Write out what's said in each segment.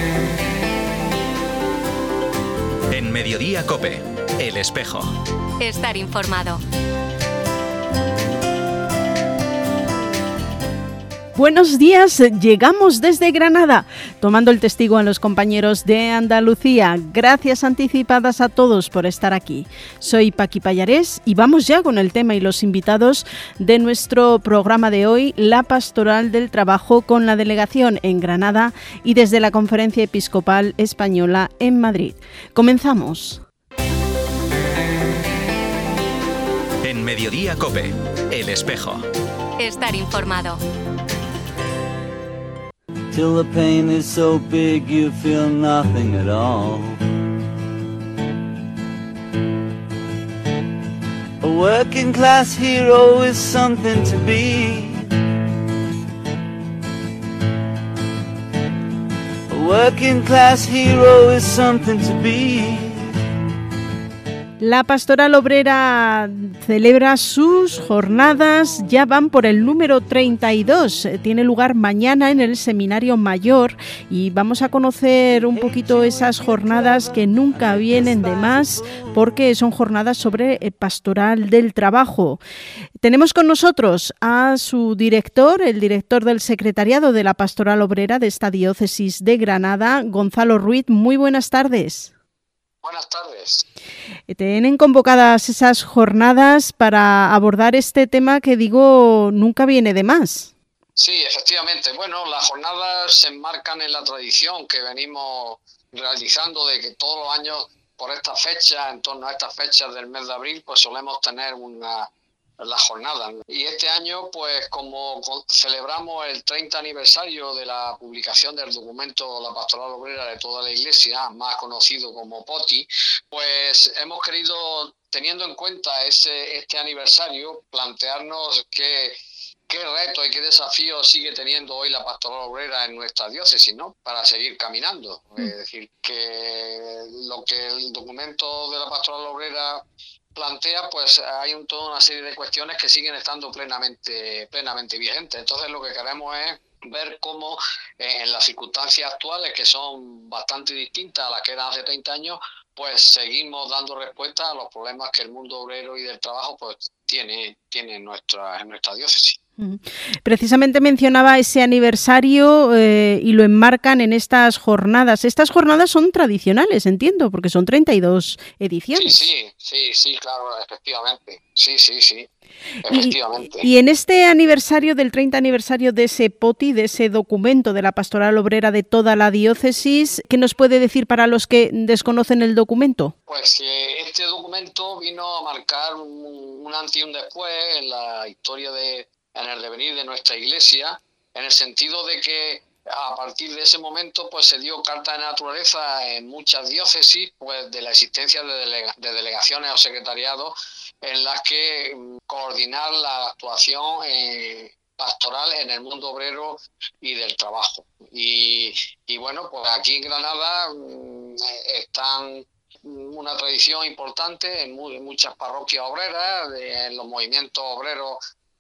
En Mediodía COPE, El Espejo. Estar informado. Buenos días, llegamos desde Granada, tomando el testigo a los compañeros de Andalucía. Gracias anticipadas a todos por estar aquí. Soy Paqui Pallarés y vamos ya con el tema y los invitados de nuestro programa de hoy, la Pastoral del Trabajo con la delegación en Granada y desde la Conferencia Episcopal Española en Madrid. Comenzamos. En Mediodía COPE, El Espejo. Estar informado. Till the pain is so big you feel nothing at all. A working class hero is something to be. A working class hero is something to be. La Pastoral Obrera celebra sus jornadas, ya van por el número 32. Tiene lugar mañana en el Seminario Mayor y vamos a conocer un poquito esas jornadas que nunca vienen de más porque son jornadas sobre Pastoral del Trabajo. Tenemos con nosotros a su director, el director del Secretariado de la Pastoral Obrera de esta diócesis de Granada, Gonzalo Ruiz. Muy buenas tardes. Buenas tardes. Tienen convocadas esas jornadas para abordar este tema que digo nunca viene de más. Sí, efectivamente. Bueno, las jornadas se enmarcan en la tradición que venimos realizando de que todos los años por esta fecha, en torno a estas fechas del mes de abril, pues solemos tener las jornadas. Y este año, pues como celebramos el 30 aniversario de la publicación del documento La Pastoral Obrera de toda la Iglesia, más conocido como POTI, pues hemos querido, teniendo en cuenta este aniversario, plantearnos qué retos y qué desafíos sigue teniendo hoy la Pastoral Obrera en nuestra diócesis, ¿no? Para seguir caminando. Es decir, que lo que el documento de la Pastoral Obrera plantea, pues hay toda una serie de cuestiones que siguen estando plenamente vigentes. Entonces lo que queremos es ver cómo en las circunstancias actuales, que son bastante distintas a las que eran hace 30 años, pues seguimos dando respuesta a los problemas que el mundo obrero y del trabajo pues tiene en nuestra diócesis. Precisamente mencionaba ese aniversario y lo enmarcan en estas jornadas. Estas jornadas son tradicionales, entiendo, porque son 32 ediciones. Sí, claro, efectivamente. Sí, efectivamente. Y en este aniversario del 30 aniversario de ese POTI, de ese documento de la Pastoral Obrera de toda la diócesis, ¿qué nos puede decir para los que desconocen el documento? Pues que este documento vino a marcar un antes y un después en la historia en el devenir de nuestra Iglesia, en el sentido de que a partir de ese momento pues se dio carta de naturaleza en muchas diócesis pues de la existencia de delegaciones o secretariados en las que coordinar la actuación pastoral en el mundo obrero y del trabajo. Y bueno, pues aquí en Granada están una tradición importante en muchas parroquias obreras, en los movimientos obreros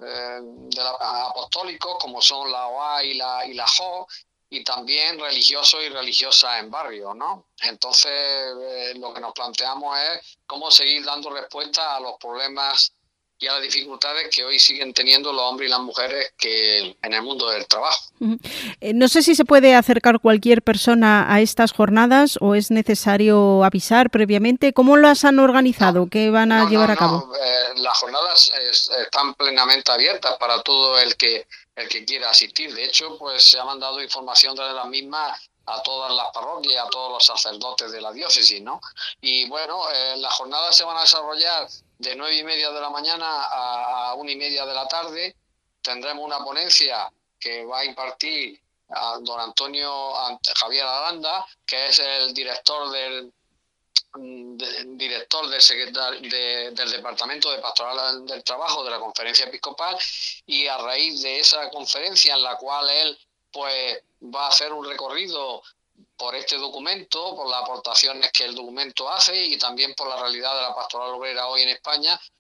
apostólicos como son la OA y la JO, y también religiosos y religiosas en barrios, ¿no? Entonces lo que nos planteamos es cómo seguir dando respuesta a los problemas y a las dificultades que hoy siguen teniendo los hombres y las mujeres que en el mundo del trabajo. No sé si se puede acercar cualquier persona a estas jornadas o es necesario avisar previamente. ¿Cómo las han organizado? ¿Qué van a llevar a cabo? Las jornadas están plenamente abiertas para todo el que quiera asistir. De hecho, pues se ha mandado información de las mismas a todas las parroquias, a todos los sacerdotes de la diócesis, ¿no? Y bueno, las jornadas se van a desarrollar de 9:30 de la mañana a 1:30 de la tarde. Tendremos una ponencia que va a impartir a don Antonio Javier Aranda, que es el director del del Departamento de Pastoral del Trabajo de la Conferencia Episcopal, y a raíz de esa conferencia en la cual él pues va a hacer un recorrido por este documento, por las aportaciones que el documento hace y también por la realidad de la pastoral obrera hoy en España,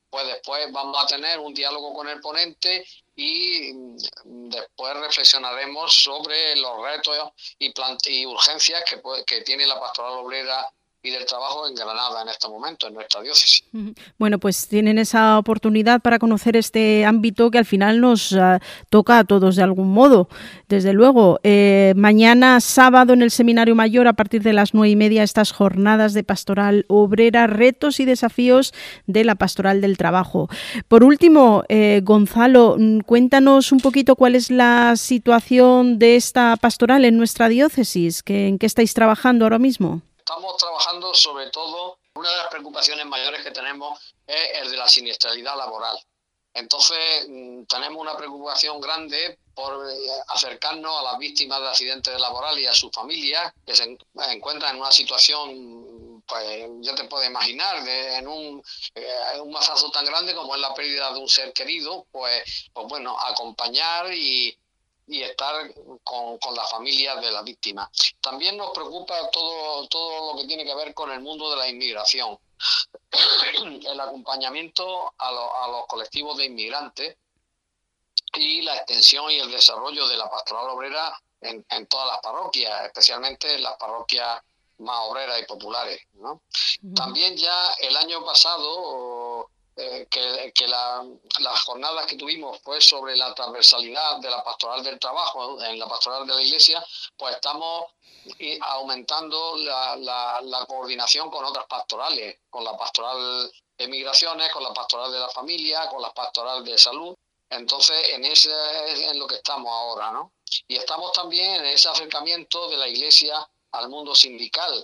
pues después vamos a tener un diálogo con el ponente y después reflexionaremos sobre los retos y urgencias que tiene la pastoral obrera y del trabajo en Granada en este momento, en nuestra diócesis. Bueno, pues tienen esa oportunidad para conocer este ámbito que al final nos toca a todos de algún modo. Desde luego, mañana sábado en el Seminario Mayor a partir de las 9:30 estas jornadas de pastoral obrera, retos y desafíos de la pastoral del trabajo. Por último, Gonzalo, cuéntanos un poquito cuál es la situación de esta pastoral en nuestra diócesis, ¿en qué estáis trabajando ahora mismo? Estamos trabajando sobre todo, una de las preocupaciones mayores que tenemos es el de la siniestralidad laboral. Entonces tenemos una preocupación grande por acercarnos a las víctimas de accidentes laborales y a sus familias que se encuentran en una situación, pues ya te puedes imaginar, en un mazazo tan grande como es la pérdida de un ser querido, pues bueno, acompañar y estar con las familias de las víctimas. También nos preocupa todo lo que tiene que ver con el mundo de la inmigración, el acompañamiento a los colectivos de inmigrantes y la extensión y el desarrollo de la pastoral obrera en todas las parroquias, especialmente en las parroquias más obreras y populares, ¿no? También ya el año pasado que las jornadas que tuvimos fue sobre la transversalidad de la pastoral del trabajo en la pastoral de la Iglesia, pues estamos aumentando la coordinación con otras pastorales, con la pastoral de migraciones, con la pastoral de la familia, con la pastoral de salud. Entonces, en ese es en lo que estamos ahora, ¿no? Y estamos también en ese acercamiento de la Iglesia al mundo sindical.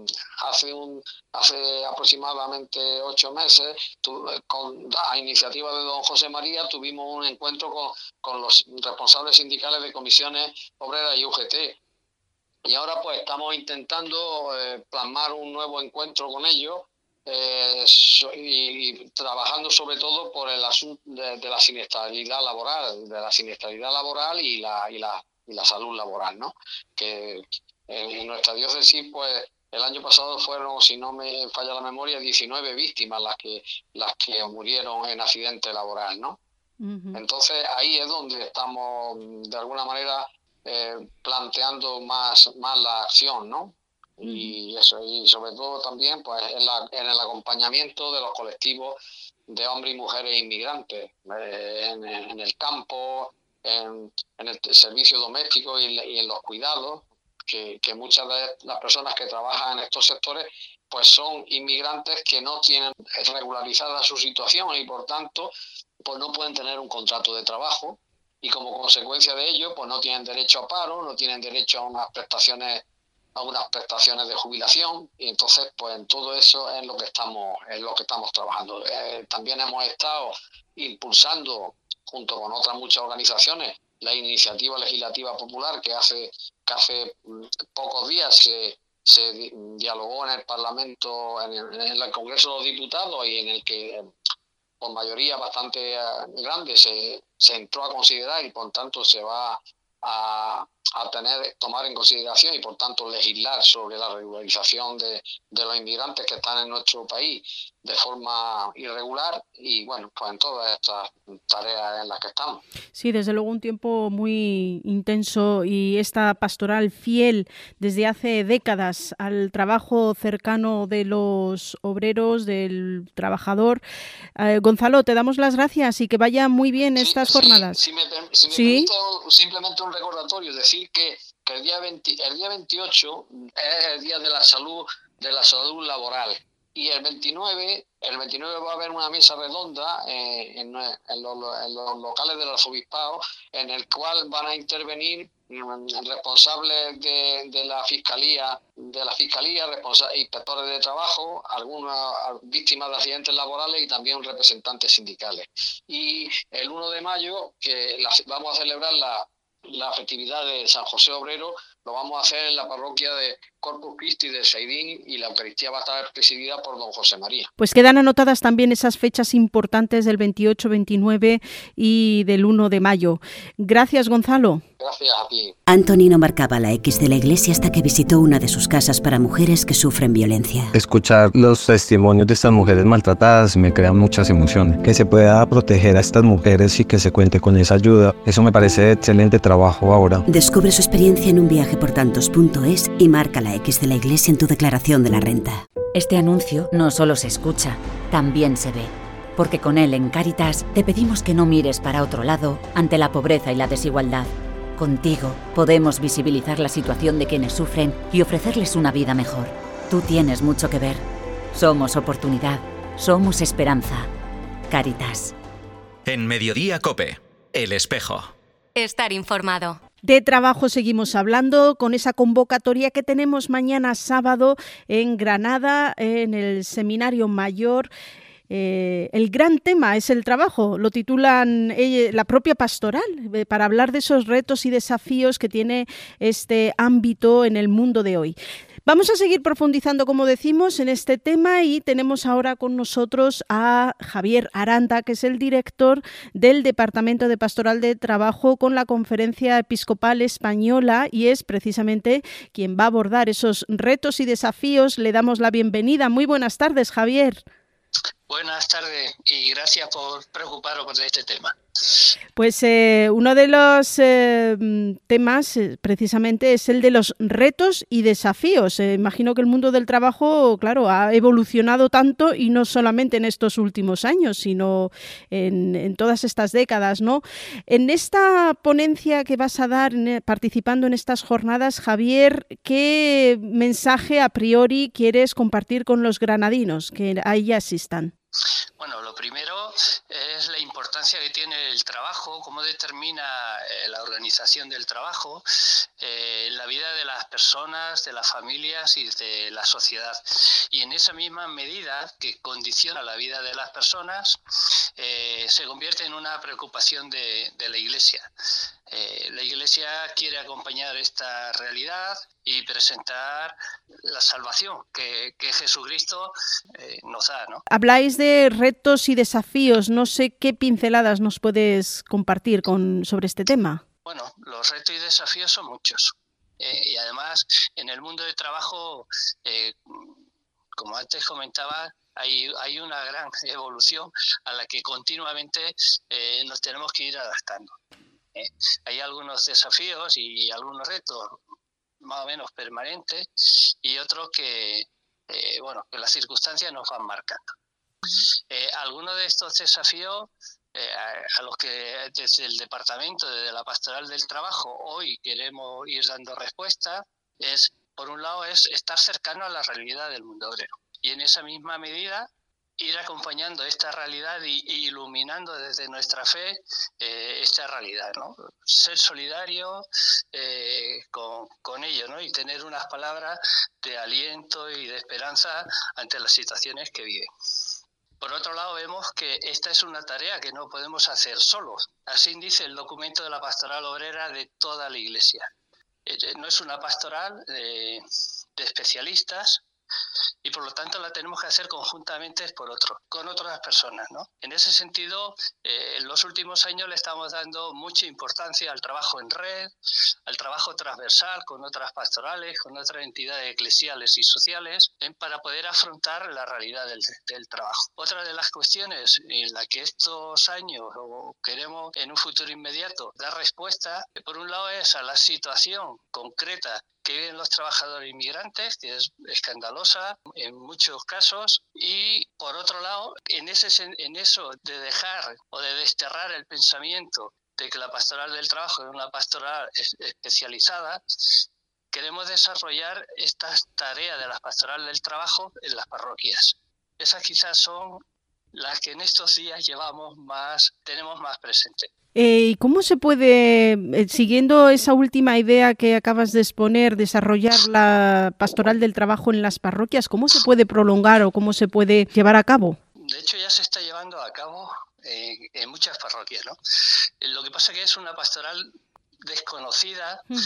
Hace aproximadamente 8 meses, a iniciativa de don José María, tuvimos un encuentro con los responsables sindicales de comisiones obreras y UGT. Y ahora pues estamos intentando plasmar un nuevo encuentro con ellos y trabajando sobre todo por el asunto de la siniestralidad laboral, y la salud laboral, ¿no? Que en nuestra diócesis, pues el año pasado fueron, si no me falla la memoria, 19 víctimas las que murieron en accidente laboral, ¿no? Uh-huh. Entonces ahí es donde estamos de alguna manera planteando más la acción, ¿no? Uh-huh. Y eso, y sobre todo también pues en el acompañamiento de los colectivos de hombres y mujeres inmigrantes en el campo, en el servicio doméstico y en los cuidados, que muchas de las personas que trabajan en estos sectores pues son inmigrantes que no tienen regularizada su situación y por tanto pues no pueden tener un contrato de trabajo y como consecuencia de ello pues no tienen derecho a paro, no tienen derecho a unas prestaciones de jubilación y entonces pues en todo eso es lo que estamos trabajando. También hemos estado impulsando junto con otras muchas organizaciones la iniciativa legislativa popular que hace pocos días se dialogó en el Parlamento, en el Congreso de los Diputados y en el que por mayoría bastante grande se entró a considerar y por tanto se va a tomar en consideración y por tanto legislar sobre la regularización de los inmigrantes que están en nuestro país de forma irregular y bueno, pues en todas estas tareas en las que estamos. Sí, desde luego un tiempo muy intenso y esta pastoral fiel desde hace décadas al trabajo cercano de los obreros, del trabajador. Gonzalo, te damos las gracias y que vaya muy bien estas jornadas. Si me permito simplemente un recordatorio, decir que el día 28 es el día de la salud laboral. Y el 29 va a haber una mesa redonda en los locales del arzobispado en el cual van a intervenir responsables de la fiscalía, inspectores de trabajo, algunas víctimas de accidentes laborales y también representantes sindicales. Y el 1 de mayo, que vamos a celebrar la festividad de San José Obrero, lo vamos a hacer en la parroquia de Corpus Christi de Seidín y la Eucaristía va a estar presidida por don José María. Pues quedan anotadas también esas fechas importantes del 28, 29 y del 1 de mayo. Gracias, Gonzalo. Gracias a ti. Anthony no marcaba la X de la iglesia hasta que visitó una de sus casas para mujeres que sufren violencia. Escuchar los testimonios de estas mujeres maltratadas me crea muchas emociones. Que se pueda proteger a estas mujeres y que se cuente con esa ayuda, eso me parece excelente trabajo ahora. Descubre su experiencia en unviajeportantos.es y marca la X de la iglesia en tu declaración de la renta. Este anuncio no solo se escucha, también se ve. Porque con él en Cáritas te pedimos que no mires para otro lado ante la pobreza y la desigualdad. Contigo podemos visibilizar la situación de quienes sufren y ofrecerles una vida mejor. Tú tienes mucho que ver. Somos oportunidad. Somos esperanza. Cáritas. En Mediodía COPE, El Espejo. Estar informado. De trabajo seguimos hablando con esa convocatoria que tenemos mañana sábado en Granada, en el Seminario Mayor. El gran tema es el trabajo, lo titulan la propia pastoral, para hablar de esos retos y desafíos que tiene este ámbito en el mundo de hoy. Vamos a seguir profundizando, como decimos, en este tema y tenemos ahora con nosotros a Javier Aranda, que es el director del Departamento de Pastoral de Trabajo con la Conferencia Episcopal Española y es precisamente quien va a abordar esos retos y desafíos. Le damos la bienvenida. Muy buenas tardes, Javier. Buenas tardes y gracias por preocuparos por este tema. Pues uno de los temas precisamente es el de los retos y desafíos. Imagino que el mundo del trabajo, claro, ha evolucionado tanto y no solamente en estos últimos años, sino en todas estas décadas, ¿no? En esta ponencia que vas a dar, participando en estas jornadas, Javier, ¿qué mensaje a priori quieres compartir con los granadinos que ahí asistan? Bueno, lo primero es la importancia que tiene el trabajo, cómo determina la organización del trabajo en la vida de las personas, de las familias y de la sociedad. Y en esa misma medida que condiciona la vida de las personas, se convierte en una preocupación de la Iglesia. La Iglesia quiere acompañar esta realidad y presentar la salvación que Jesucristo nos da, ¿no? Habláis de retos y desafíos. No sé qué pinceladas nos puedes compartir sobre este tema. Bueno, los retos y desafíos son muchos. Y además, en el mundo del trabajo, como antes comentaba, hay una gran evolución a la que continuamente nos tenemos que ir adaptando. Hay algunos desafíos y algunos retos más o menos permanentes y otros que las circunstancias nos van marcando. Algunos de estos desafíos a los que desde el Departamento, desde la Pastoral del Trabajo, hoy queremos ir dando respuesta, por un lado, es estar cercano a la realidad del mundo obrero. Y en esa misma medida, ir acompañando esta realidad y iluminando desde nuestra fe esta realidad, ¿no? Ser solidario con ellos, ¿no? Y tener unas palabras de aliento y de esperanza ante las situaciones que viven. Por otro lado, vemos que esta es una tarea que no podemos hacer solos. Así dice el documento de la Pastoral Obrera de toda la Iglesia. No es una pastoral de especialistas, y por lo tanto la tenemos que hacer conjuntamente con otras personas, ¿no? En ese sentido, en los últimos años le estamos dando mucha importancia al trabajo en red, al trabajo transversal con otras pastorales, con otras entidades eclesiales y sociales, para poder afrontar la realidad del trabajo. Otra de las cuestiones en la que estos años queremos en un futuro inmediato dar respuesta, por un lado es a la situación concreta que viven los trabajadores inmigrantes, que es escandalosa en muchos casos, y por otro lado, en eso de dejar o de desterrar el pensamiento de que la pastoral del trabajo es una pastoral especializada, queremos desarrollar estas tareas de la pastoral del trabajo en las parroquias. Esas quizás son las que en estos días tenemos más presente. ¿Y cómo se puede, siguiendo esa última idea que acabas de exponer, desarrollar la pastoral del trabajo en las parroquias, cómo se puede prolongar o cómo se puede llevar a cabo? De hecho, ya se está llevando a cabo en muchas parroquias, ¿no? Lo que pasa es que es una pastoral desconocida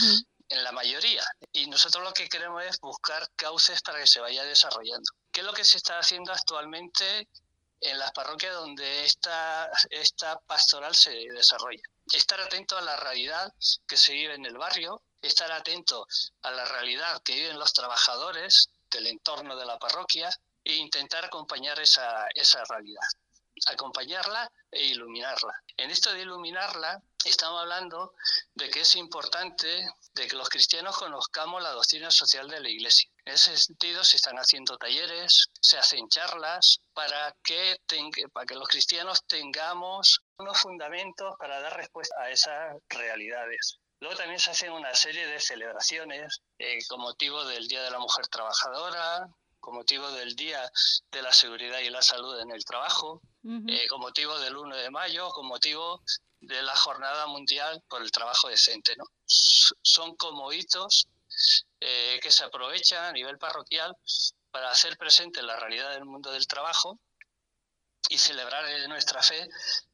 en la mayoría. Y nosotros lo que queremos es buscar cauces para que se vaya desarrollando. ¿Qué es lo que se está haciendo actualmente en las parroquias donde esta pastoral se desarrolla? Estar atento a la realidad que se vive en el barrio, estar atento a la realidad que viven los trabajadores del entorno de la parroquia e intentar acompañar esa realidad, acompañarla e iluminarla. En esto de iluminarla estamos hablando de que es importante de que los cristianos conozcamos la doctrina social de la Iglesia. En ese sentido se están haciendo talleres, se hacen charlas para que los cristianos tengamos unos fundamentos para dar respuesta a esas realidades. Luego también se hacen una serie de celebraciones con motivo del Día de la Mujer Trabajadora, con motivo del Día de la Seguridad y la Salud en el Trabajo, con motivo del 1 de mayo, con motivo de la Jornada Mundial por el Trabajo Decente, ¿no? Son como hitos que se aprovechan a nivel parroquial para hacer presente la realidad del mundo del trabajo y celebrar en nuestra fe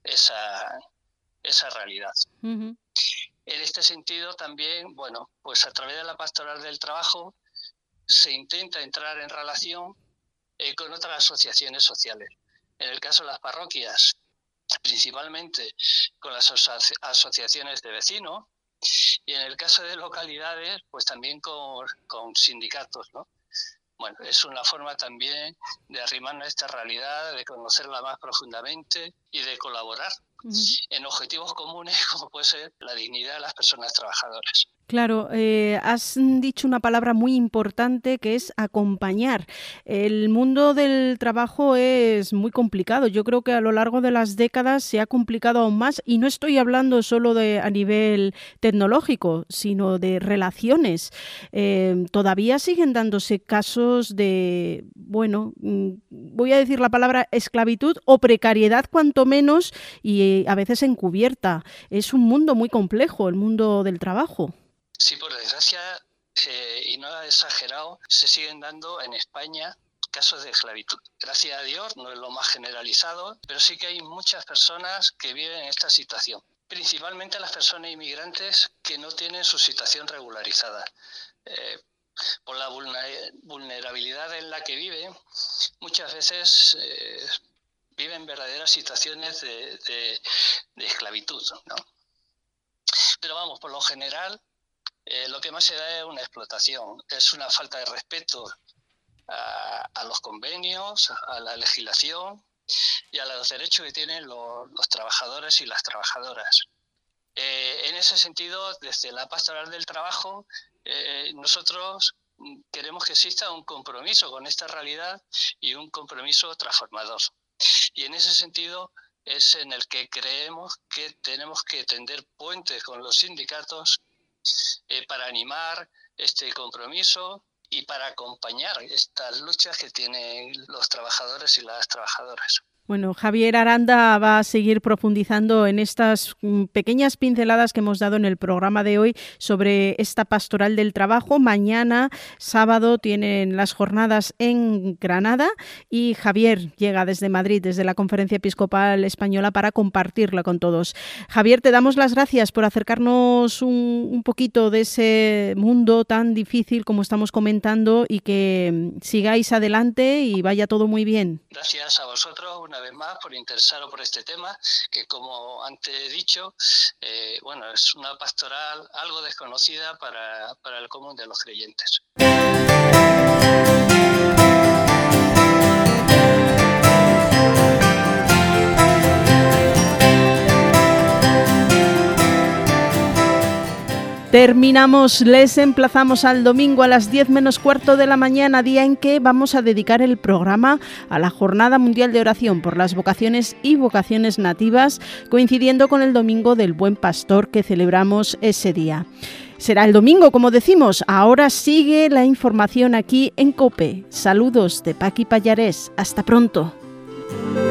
esa realidad. En este sentido también, bueno, pues a través de la Pastoral del Trabajo se intenta entrar en relación con otras asociaciones sociales. En el caso de las parroquias, principalmente con las asociaciones de vecinos, y en el caso de localidades, pues también con sindicatos, ¿no? Bueno, es una forma también de arrimarnos a esta realidad, de conocerla más profundamente y de colaborar en objetivos comunes como puede ser la dignidad de las personas trabajadoras. Claro, has dicho una palabra muy importante que es acompañar. El mundo del trabajo es muy complicado. Yo creo que a lo largo de las décadas se ha complicado aún más y no estoy hablando solo a nivel tecnológico, sino de relaciones. Todavía siguen dándose casos de, bueno, voy a decir la palabra esclavitud o precariedad cuanto menos y a veces encubierta. Es un mundo muy complejo, el mundo del trabajo. Sí, por desgracia, y no he exagerado, se siguen dando en España casos de esclavitud. Gracias a Dios, no es lo más generalizado, pero sí que hay muchas personas que viven esta situación. Principalmente las personas inmigrantes que no tienen su situación regularizada. Por la vulnerabilidad en la que viven, muchas veces viven verdaderas situaciones de esclavitud, ¿no? Pero vamos, por lo general, lo que más se da es una explotación, es una falta de respeto a los convenios, a la legislación y a los derechos que tienen los trabajadores y las trabajadoras. En ese sentido, desde la Pastoral del Trabajo, nosotros queremos que exista un compromiso con esta realidad y un compromiso transformador. Y en ese sentido es en el que creemos que tenemos que tender puentes con los sindicatos para animar este compromiso y para acompañar estas luchas que tienen los trabajadores y las trabajadoras. Bueno, Javier Aranda va a seguir profundizando en estas pequeñas pinceladas que hemos dado en el programa de hoy sobre esta Pastoral del Trabajo. Mañana, sábado, tienen las jornadas en Granada y Javier llega desde Madrid, desde la Conferencia Episcopal Española, para compartirla con todos. Javier, te damos las gracias por acercarnos un poquito de ese mundo tan difícil como estamos comentando y que sigáis adelante y vaya todo muy bien. Gracias a vosotros una vez más por interesaros por este tema, que como antes he dicho, bueno, es una pastoral algo desconocida para el común de los creyentes. Terminamos, les emplazamos al domingo a las 10 menos cuarto de la mañana, día en que vamos a dedicar el programa a la Jornada Mundial de Oración por las Vocaciones y Vocaciones Nativas, coincidiendo con el Domingo del Buen Pastor que celebramos ese día. Será el domingo, como decimos. Ahora sigue la información aquí en COPE. Saludos de Paqui Pallarés. Hasta pronto.